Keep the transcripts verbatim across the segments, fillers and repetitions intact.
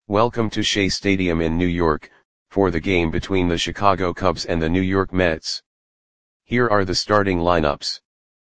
Welcome to Shea Stadium in New York, for the game between the Chicago Cubs and the New York Mets. Here are the starting lineups.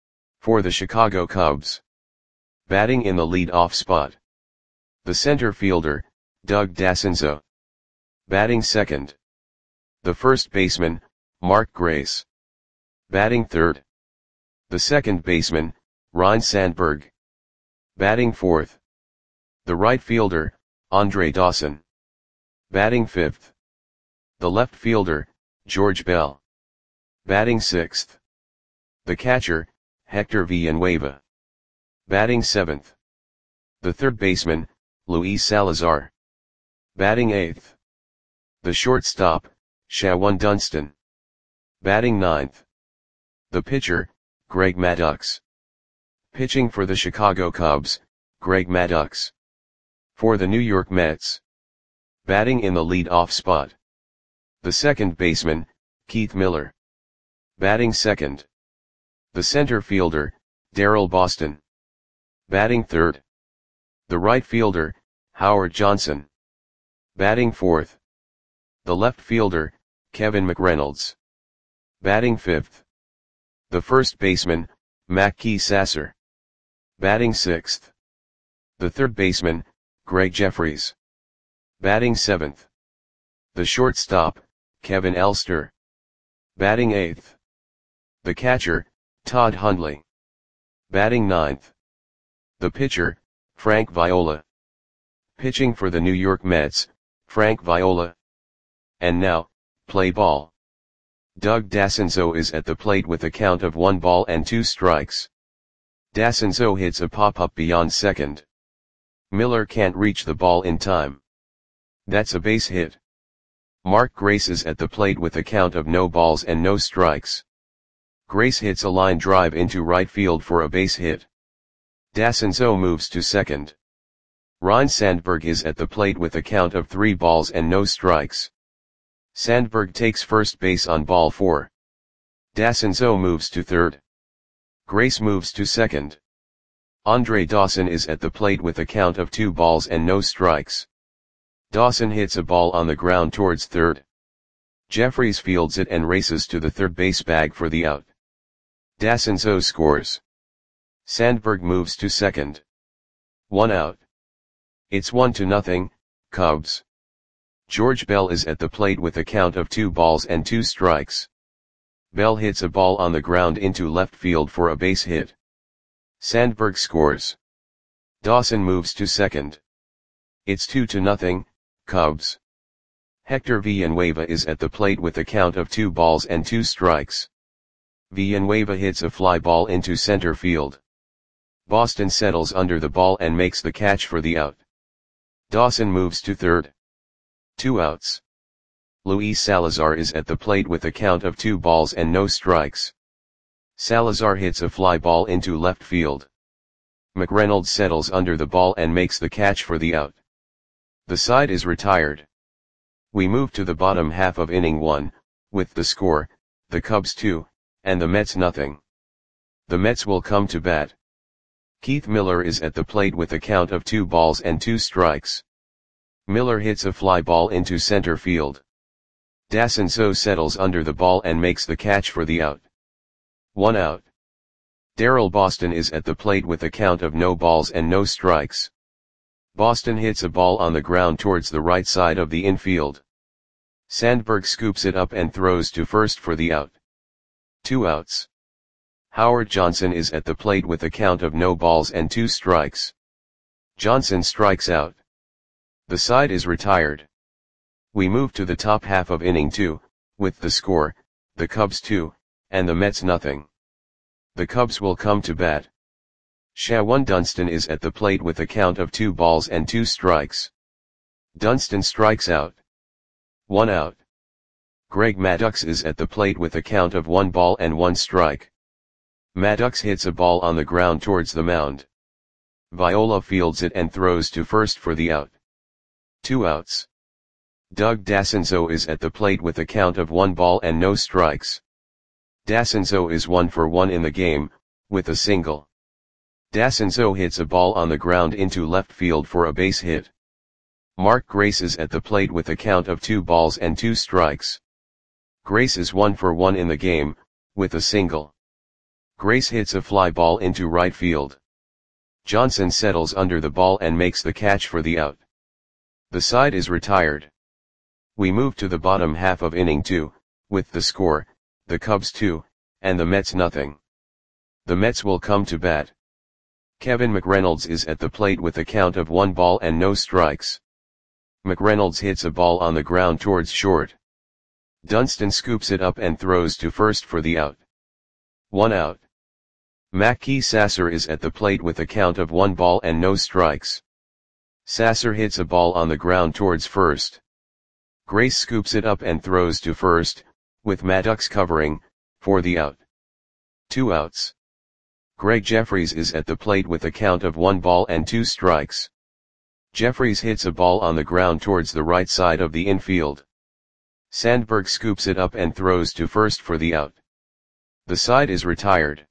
For the Chicago Cubs. Batting in the lead-off spot. The center fielder, Doug Dascenzo. Batting second. The first baseman, Mark Grace. Batting third. The second baseman, Ryne Sandberg. Batting fourth. The right fielder, Andre Dawson. Batting fifth. The left fielder, George Bell. Batting sixth. The catcher, Hector Villanueva. Batting seventh. The third baseman, Luis Salazar. Batting eighth. The shortstop, Shawon Dunston. Batting ninth. The pitcher, Greg Maddux. Pitching for the Chicago Cubs, Greg Maddux. For the New York Mets. Batting in the lead-off spot. The second baseman, Keith Miller. Batting second. The center fielder, Darrell Boston. Batting third. The right fielder, Howard Johnson. Batting fourth. The left fielder, Kevin McReynolds. Batting fifth. The first baseman, Mackey Sasser. Batting sixth. The third baseman, Greg Jeffries. Batting seventh. The shortstop, Kevin Elster. Batting eighth. The catcher, Todd Hundley. Batting ninth. The pitcher, Frank Viola. Pitching for the New York Mets, Frank Viola. And now, play ball. Doug Dascenzo is at the plate with a count of one ball and two strikes. Dascenzo hits a pop-up beyond second. Miller can't reach the ball in time. That's a base hit. Mark Grace is at the plate with a count of no balls and no strikes. Grace hits a line drive into right field for a base hit. Dascenzo moves to second. Ryne Sandberg is at the plate with a count of three balls and no strikes. Sandberg takes first base on ball four. Dascenzo moves to third. Grace moves to second. Andre Dawson is at the plate with a count of two balls and no strikes. Dawson hits a ball on the ground towards third. Jeffries fields it and races to the third base bag for the out. Dascenzo scores. Sandberg moves to second. One out. It's one to nothing, Cubs. George Bell is at the plate with a count of two balls and two strikes. Bell hits a ball on the ground into left field for a base hit. Sandberg scores. Dawson moves to second. It's two to nothing, Cubs. Hector Villanueva is at the plate with a count of two balls and two strikes. Villanueva hits a fly ball into center field. Boston settles under the ball and makes the catch for the out. Dawson moves to third. Two outs. Luis Salazar is at the plate with a count of two balls and no strikes. Salazar hits a fly ball into left field. McReynolds settles under the ball and makes the catch for the out. The side is retired. We move to the bottom half of inning one, with the score, the Cubs two, and the Mets nothing. The Mets will come to bat. Keith Miller is at the plate with a count of two balls and two strikes. Miller hits a fly ball into center field. Dascenzo settles under the ball and makes the catch for the out. One out. Darrell Boston is at the plate with a count of no balls and no strikes. Boston hits a ball on the ground towards the right side of the infield. Sandberg scoops it up and throws to first for the out. Two outs. Howard Johnson is at the plate with a count of no balls and two strikes. Johnson strikes out. The side is retired. We move to the top half of inning two, with the score, the Cubs two, and the Mets nothing. The Cubs will come to bat. Shawon Dunston is at the plate with a count of two balls and two strikes. Dunston strikes out. One out. Greg Maddux is at the plate with a count of one ball and one strike. Maddux hits a ball on the ground towards the mound. Viola fields it and throws to first for the out. Two outs. Doug Dascenzo is at the plate with a count of one ball and no strikes. Dascenzo is one for one in the game, with a single. Dascenzo hits a ball on the ground into left field for a base hit. Mark Grace is at the plate with a count of two balls and two strikes. Grace is one for one in the game, with a single. Grace hits a fly ball into right field. Johnson settles under the ball and makes the catch for the out. The side is retired. We move to the bottom half of inning two, with the score, the Cubs two, and the Mets nothing. The Mets will come to bat. Kevin McReynolds is at the plate with a count of one ball and no strikes. McReynolds hits a ball on the ground towards short. Dunston scoops it up and throws to first for the out. One out. Mackey Sasser is at the plate with a count of one ball and no strikes. Sasser hits a ball on the ground towards first. Grace scoops it up and throws to first, with Maddox covering, for the out. Two outs. Greg Jeffries is at the plate with a count of one ball and two strikes. Jeffries hits a ball on the ground towards the right side of the infield. Sandberg scoops it up and throws to first for the out. The side is retired.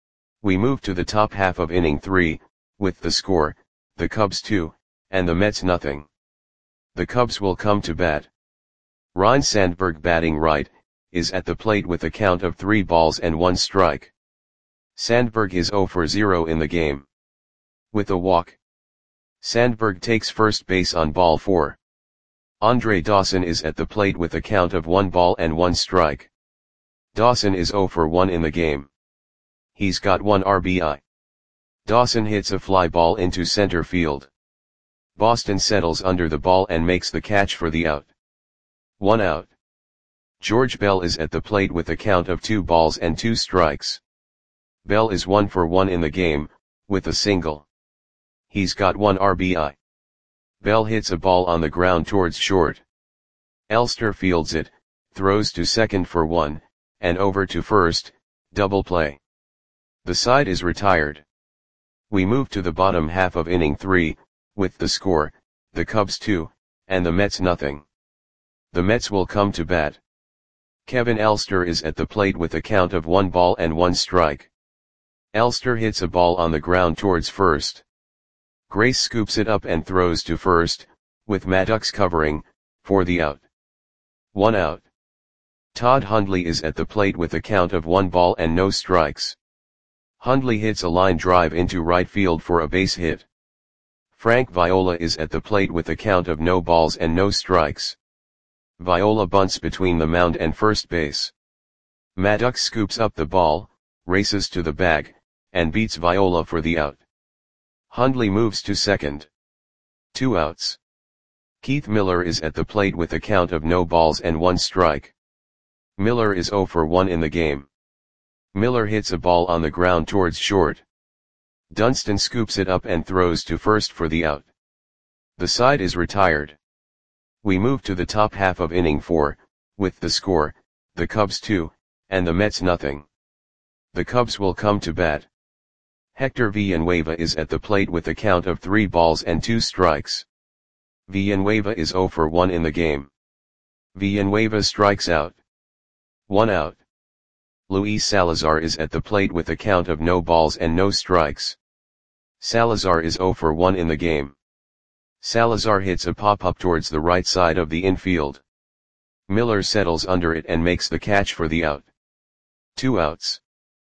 We move to the top half of inning three, with the score, the Cubs two, and the Mets nothing. The Cubs will come to bat. Ryne Sandberg, batting right, is at the plate with a count of three balls and one strike. Sandberg is zero for zero in the game. With a walk. Sandberg takes first base on ball four. Andre Dawson is at the plate with a count of one ball and one strike. Dawson is zero for one in the game. He's got one R B I. Dawson hits a fly ball into center field. Boston settles under the ball and makes the catch for the out. One out. George Bell is at the plate with a count of two balls and two strikes. Bell is one for one in the game, with a single. He's got one R B I. Bell hits a ball on the ground towards short. Elster fields it, throws to second for one, and over to first, double play. The side is retired. We move to the bottom half of inning three, with the score, the Cubs two, and the Mets nothing. The Mets will come to bat. Kevin Elster is at the plate with a count of one ball and one strike. Elster hits a ball on the ground towards first. Grace scoops it up and throws to first, with Maddox covering, for the out. One out. Todd Hundley is at the plate with a count of one ball and no strikes. Hundley hits a line drive into right field for a base hit. Frank Viola is at the plate with a count of no balls and no strikes. Viola bunts between the mound and first base. Maddox scoops up the ball, races to the bag, and beats Viola for the out. Hundley moves to second. Two outs. Keith Miller is at the plate with a count of no balls and one strike. Miller is zero for one in the game. Miller hits a ball on the ground towards short. Dunston scoops it up and throws to first for the out. The side is retired. We move to the top half of inning four, with the score, the Cubs two, and the Mets nothing. The Cubs will come to bat. Hector Villanueva is at the plate with a count of three balls and two strikes. Villanueva is zero for one in the game. Villanueva strikes out. One out. Luis Salazar is at the plate with a count of no balls and no strikes. Salazar is zero for one in the game. Salazar hits a pop-up towards the right side of the infield. Miller settles under it and makes the catch for the out. Two outs.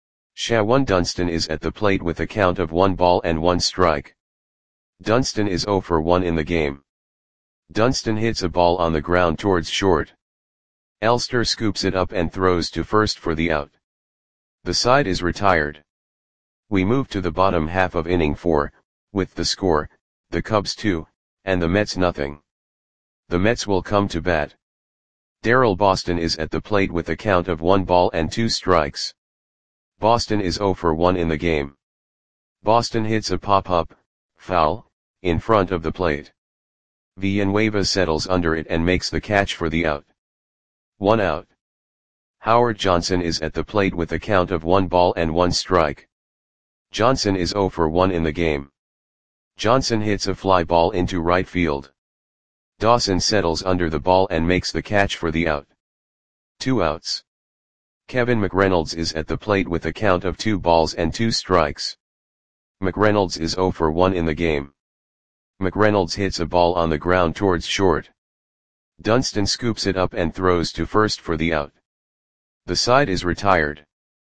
Shawan Dunston is at the plate with a count of one ball and one strike. Dunston is zero for one in the game. Dunston hits a ball on the ground towards short. Elster scoops it up and throws to first for the out. The side is retired. We move to the bottom half of inning four, with the score, the Cubs two, and the Mets nothing. The Mets will come to bat. Darrell Boston is at the plate with a count of one ball and two strikes. Boston is zero for one in the game. Boston hits a pop-up, foul, in front of the plate. Villanueva settles under it and makes the catch for the out. One out. Howard Johnson is at the plate with a count of one ball and one strike. Johnson is zero for one in the game. Johnson hits a fly ball into right field. Dawson settles under the ball and makes the catch for the out. Two outs. Kevin McReynolds is at the plate with a count of two balls and two strikes. McReynolds is zero for one in the game. McReynolds hits a ball on the ground towards short. Dunston scoops it up and throws to first for the out. The side is retired.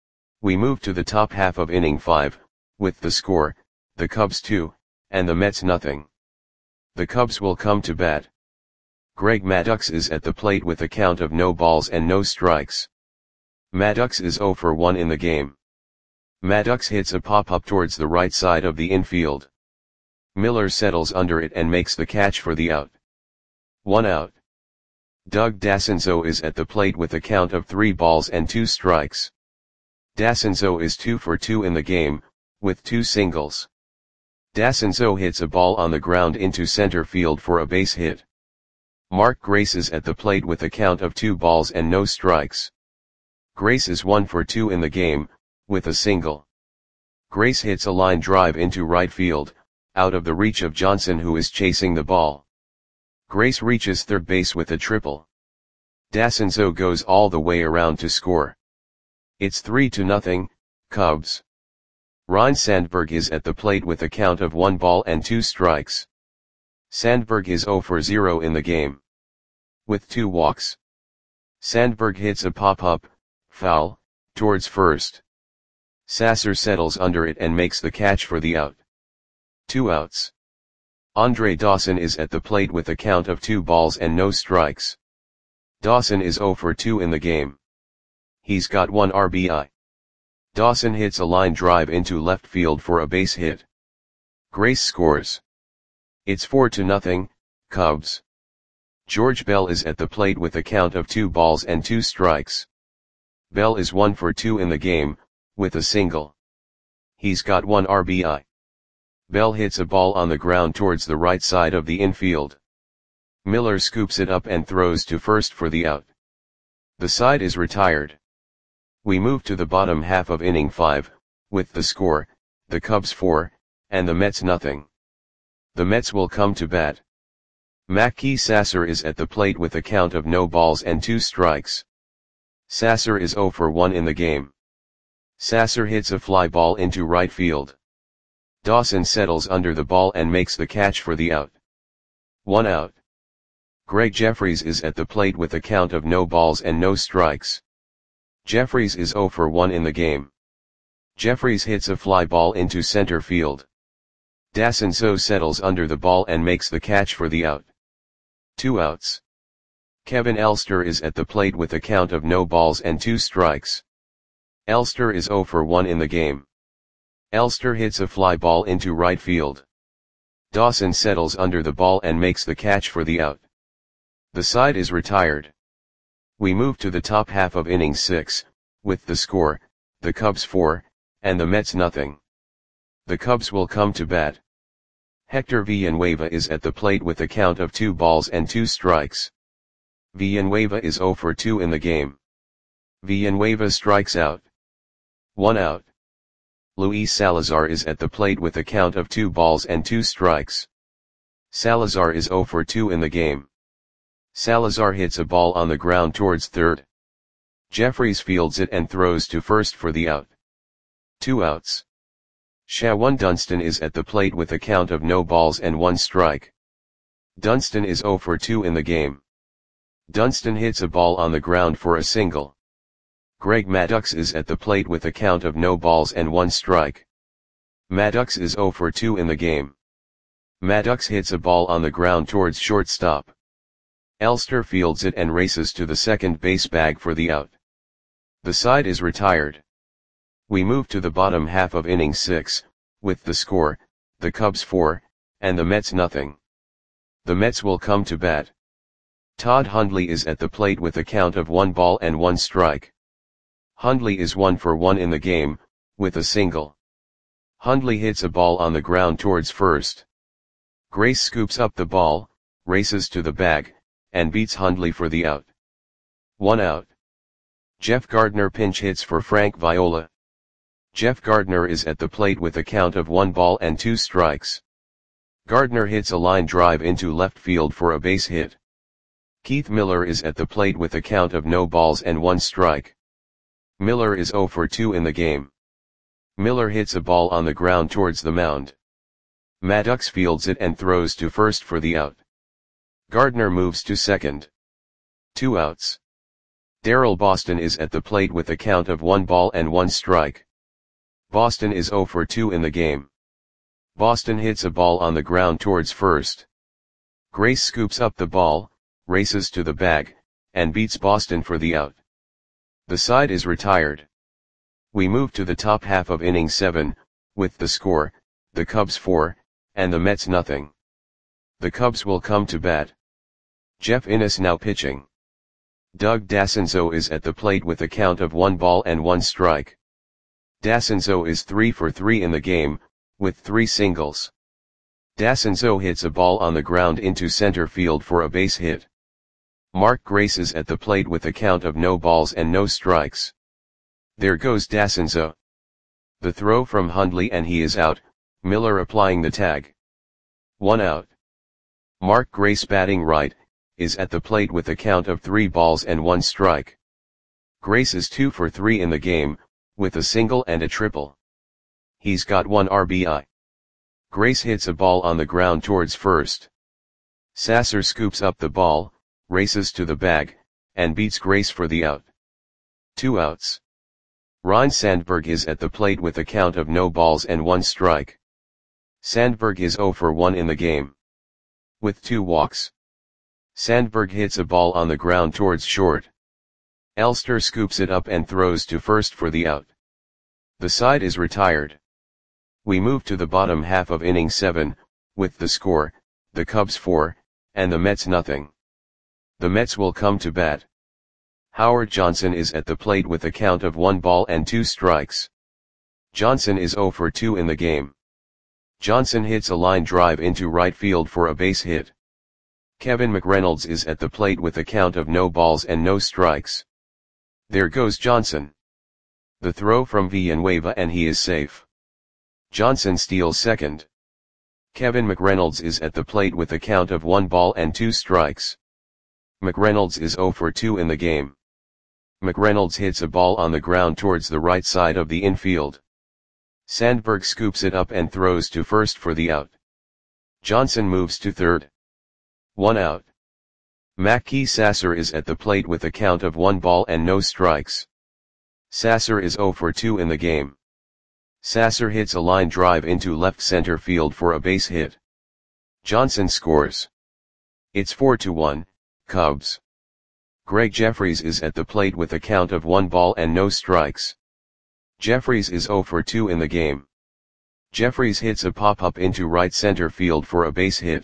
We move to the top half of inning five, with the score, the Cubs two, and the Mets nothing. The Cubs will come to bat. Greg Maddux is at the plate with a count of no balls and no strikes. Maddux is zero for one in the game. Maddux hits a pop-up towards the right side of the infield. Miller settles under it and makes the catch for the out. One out. Doug Dassenzo is at the plate with a count of three balls and two strikes. Dassenzo is two for two in the game, with two singles. Dassenzo hits a ball on the ground into center field for a base hit. Mark Grace is at the plate with a count of two balls and no strikes. Grace is one for two in the game, with a single. Grace hits a line drive into right field, out of the reach of Johnson, who is chasing the ball. Grace reaches third base with a triple. Dassenzo goes all the way around to score. It's three to nothing, Cubs. Ryne Sandberg is at the plate with a count of one ball and two strikes. Sandberg is zero for zero in the game. With two walks. Sandberg hits a pop-up, foul, towards first. Sasser settles under it and makes the catch for the out. Two outs. Andre Dawson is at the plate with a count of two balls and no strikes. Dawson is zero for two in the game. He's got one R B I. Dawson hits a line drive into left field for a base hit. Grace scores. It's four to nothing, Cubs. George Bell is at the plate with a count of two balls and two strikes. Bell is one for two in the game, with a single. He's got one R B I. Bell hits a ball on the ground towards the right side of the infield. Miller scoops it up and throws to first for the out. The side is retired. We move to the bottom half of inning five, with the score, the Cubs four, and the Mets nothing. The Mets will come to bat. Mackey Sasser is at the plate with a count of no balls and two strikes. Sasser is zero for one in the game. Sasser hits a fly ball into right field. Dawson settles under the ball and makes the catch for the out. One out. Greg Jeffries is at the plate with a count of no balls and no strikes. Jeffries is zero for one in the game. Jeffries hits a fly ball into center field. Dassenzo settles under the ball and makes the catch for the out. Two outs. Kevin Elster is at the plate with a count of no balls and two strikes. Elster is zero for one in the game. Elster hits a fly ball into right field. Dawson settles under the ball and makes the catch for the out. The side is retired. We move to the top half of inning six, with the score, the Cubs four, and the Mets nothing. The Cubs will come to bat. Hector Villanueva is at the plate with a count of two balls and two strikes. Villanueva is zero for two in the game. Villanueva strikes out. One out. Luis Salazar is at the plate with a count of two balls and two strikes. Salazar is zero for two in the game. Salazar hits a ball on the ground towards third. Jeffries fields it and throws to first for the out. Two outs. Shawan Dunston is at the plate with a count of no balls and one strike. Dunston is zero for two in the game. Dunston hits a ball on the ground for a single. Greg Maddux is at the plate with a count of no balls and one strike. Maddux is zero for two in the game. Maddux hits a ball on the ground towards shortstop. Elster fields it and races to the second base bag for the out. The side is retired. We move to the bottom half of inning six, with the score, the Cubs four, and the Mets nothing. The Mets will come to bat. Todd Hundley is at the plate with a count of one ball and one strike. Hundley is one for one in the game, with a single. Hundley hits a ball on the ground towards first. Grace scoops up the ball, races to the bag, and beats Hundley for the out. One out. Jeff Gardner pinch hits for Frank Viola. Jeff Gardner is at the plate with a count of one ball and two strikes. Gardner hits a line drive into left field for a base hit. Keith Miller is at the plate with a count of no balls and one strike. Miller is zero for two in the game. Miller hits a ball on the ground towards the mound. Maddox fields it and throws to first for the out. Gardner moves to second. Two outs. Darrell Boston is at the plate with a count of one ball and one strike. Boston is oh for two in the game. Boston hits a ball on the ground towards first. Grace scoops up the ball, races to the bag, and beats Boston for the out. The side is retired. We move to the top half of inning seven, with the score, the Cubs four, and the Mets nothing. The Cubs will come to bat. Jeff Innes now pitching. Doug Dassenzo is at the plate with a count of one ball and one strike. Dassenzo is three for three in the game, with three singles. Dassenzo hits a ball on the ground into center field for a base hit. Mark Grace is at the plate with a count of no balls and no strikes. There goes Dassenzo. The throw from Hundley and he is out, Miller applying the tag. One out. Mark Grace batting right, is at the plate with a count of three balls and one strike. Grace is two for three in the game, with a single and a triple. He's got one R B I. Grace hits a ball on the ground towards first. Sasser scoops up the ball, races to the bag, and beats Grace for the out. Two outs. Ryne Sandberg is at the plate with a count of no balls and one strike. Sandberg is oh for one in the game. With two walks. Sandberg hits a ball on the ground towards short. Elster scoops it up and throws to first for the out. The side is retired. We move to the bottom half of inning seven, with the score, the Cubs four, and the Mets nothing. The Mets will come to bat. Howard Johnson is at the plate with a count of one ball and two strikes. Johnson is oh for two in the game. Johnson hits a line drive into right field for a base hit. Kevin McReynolds is at the plate with a count of no balls and no strikes. There goes Johnson. The throw from Villanueva and he is safe. Johnson steals second. Kevin McReynolds is at the plate with a count of one ball and two strikes. McReynolds is oh for two in the game. McReynolds hits a ball on the ground towards the right side of the infield. Sandberg scoops it up and throws to first for the out. Johnson moves to third. One out. Mackey Sasser is at the plate with a count of one ball and no strikes. Sasser is oh for two in the game. Sasser hits a line drive into left center field for a base hit. Johnson scores. It's four to one, Cubs. Greg Jeffries is at the plate with a count of one ball and no strikes. Jeffries is oh for two in the game. Jeffries hits a pop-up into right center field for a base hit.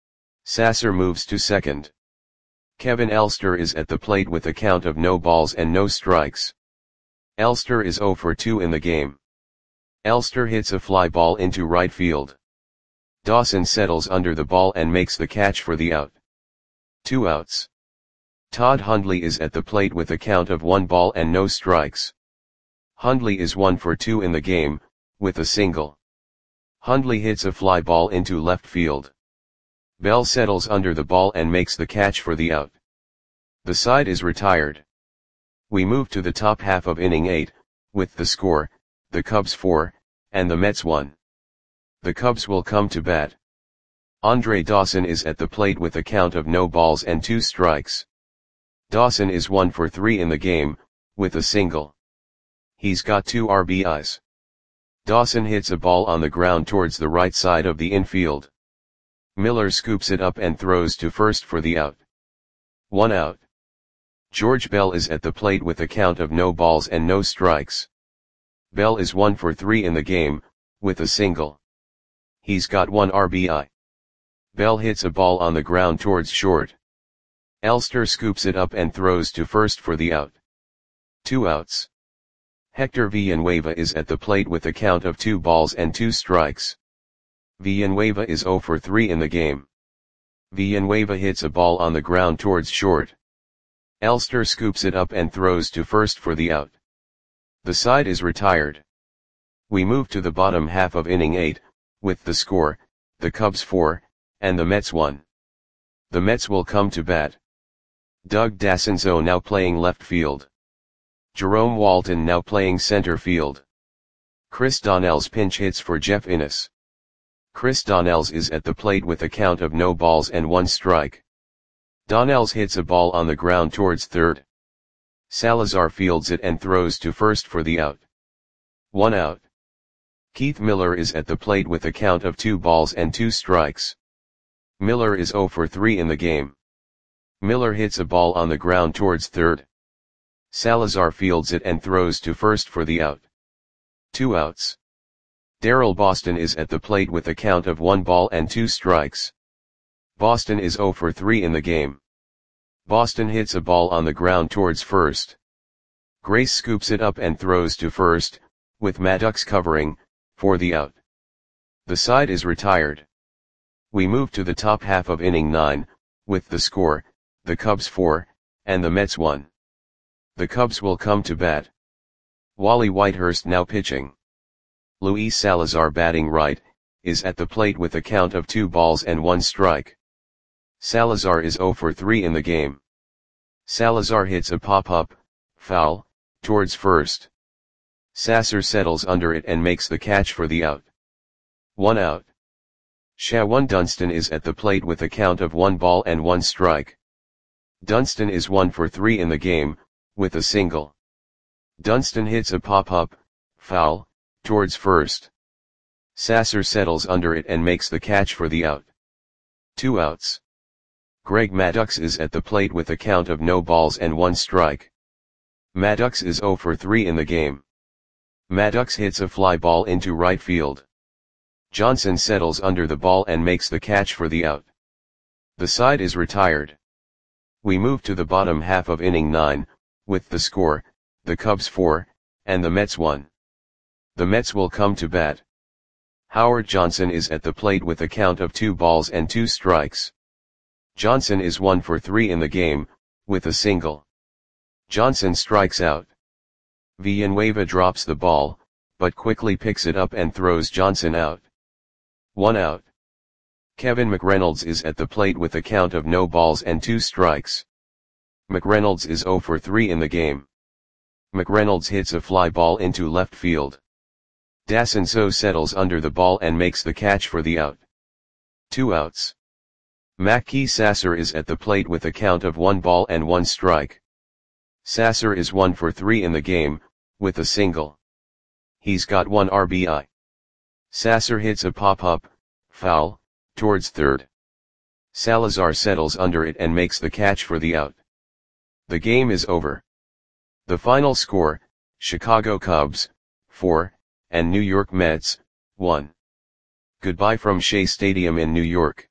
Sasser moves to second. Kevin Elster is at the plate with a count of no balls and no strikes. Elster is oh for two in the game. Elster hits a fly ball into right field. Dawson settles under the ball and makes the catch for the out. Two outs. Todd Hundley is at the plate with a count of one ball and no strikes. Hundley is one for two in the game, with a single. Hundley hits a fly ball into left field. Bell settles under the ball and makes the catch for the out. The side is retired. We move to the top half of inning eight, with the score, the Cubs four, and the Mets one. The Cubs will come to bat. Andre Dawson is at the plate with a count of no balls and two strikes. Dawson is one for three in the game, with a single. He's got two R B Is. Dawson hits a ball on the ground towards the right side of the infield. Miller scoops it up and throws to first for the out. One out. George Bell is at the plate with a count of no balls and no strikes. Bell is one for three in the game, with a single. He's got one R B I. Bell hits a ball on the ground towards short. Elster scoops it up and throws to first for the out. Two outs. Hector Villanueva is at the plate with a count of two balls and two strikes. Villanueva is oh for three in the game. Villanueva hits a ball on the ground towards short. Elster scoops it up and throws to first for the out. The side is retired. We move to the bottom half of inning eight, with the score, the Cubs four, and the Mets one. The Mets will come to bat. Doug Dassenzo now playing left field. Jerome Walton now playing center field. Chris Donnell's pinch hits for Jeff Innes. Chris Donnells is at the plate with a count of no balls and one strike. Donnells hits a ball on the ground towards third. Salazar fields it and throws to first for the out. One out. Keith Miller is at the plate with a count of two balls and two strikes. Miller is zero for three in the game. Miller hits a ball on the ground towards third. Salazar fields it and throws to first for the out. Two outs. Darryl Boston is at the plate with a count of one ball and two strikes. Boston is zero for three in the game. Boston hits a ball on the ground towards first. Grace scoops it up and throws to first, with Maddox covering, for the out. The side is retired. We move to the top half of inning nine, with the score, the Cubs four, and the Mets one. The Cubs will come to bat. Wally Whitehurst now pitching. Luis Salazar batting right, is at the plate with a count of two balls and one strike. Salazar is zero for three in the game. Salazar hits a pop-up, foul, towards first. Sasser settles under it and makes the catch for the out. One out. Shawan Dunston is at the plate with a count of one ball and one strike. Dunston is one for three in the game, with a single. Dunston hits a pop-up, foul, towards first. Sasser settles under it and makes the catch for the out. Two outs. Greg Maddux is at the plate with a count of no balls and one strike. Maddux is zero for three in the game. Maddux hits a fly ball into right field. Johnson settles under the ball and makes the catch for the out. The side is retired. We move to the bottom half of inning nine, with the score, the Cubs four, and the Mets one. The Mets will come to bat. Howard Johnson is at the plate with a count of two balls and two strikes. Johnson is one for three in the game, with a single. Johnson strikes out. Villanueva drops the ball, but quickly picks it up and throws Johnson out. One out. Kevin McReynolds is at the plate with a count of no balls and two strikes. McReynolds is zero for three in the game. McReynolds hits a fly ball into left field. Dasenso settles under the ball and makes the catch for the out. Two outs. Mackey Sasser is at the plate with a count of one ball and one strike. Sasser is one for three in the game, with a single. He's got one R B I. Sasser hits a pop-up, foul, towards third. Salazar settles under it and makes the catch for the out. The game is over. The final score, Chicago Cubs, four, and New York Mets, one. Goodbye from Shea Stadium in New York.